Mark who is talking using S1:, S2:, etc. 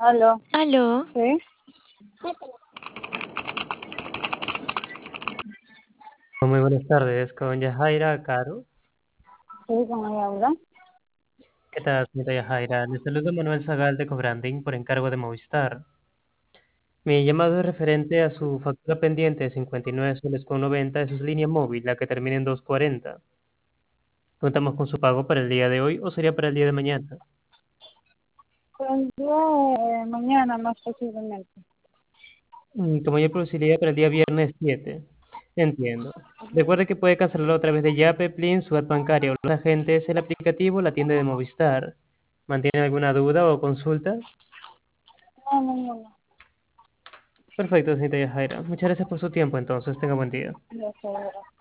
S1: Aló,
S2: Aló,
S1: ¿sí?
S3: Muy buenas tardes, con Yajaira Caro.
S1: Sí, ¿cómo ella habla?
S3: ¿Qué tal, señorita Yajaira? Le saludo Manuel Zagal de Cobranding por encargo de Movistar. Mi llamado es referente a su factura pendiente de 59 soles con 90 de su línea móvil, la que termina en 240. Contamos con su pago para el día de hoy o sería para el día de mañana.
S1: Pues yo mañana más posiblemente.
S3: Como hay posibilidad para el día viernes 7. Entiendo. Recuerde que puede cancelarlo a través de Yape, Plin, su app bancaria o los agentes, el aplicativo, la tienda de Movistar. ¿Mantiene alguna duda o consulta?
S1: No, no, no, no.
S3: Perfecto, señorita Yajaira. Muchas gracias por su tiempo, entonces. Tenga buen día.
S1: Ya sé,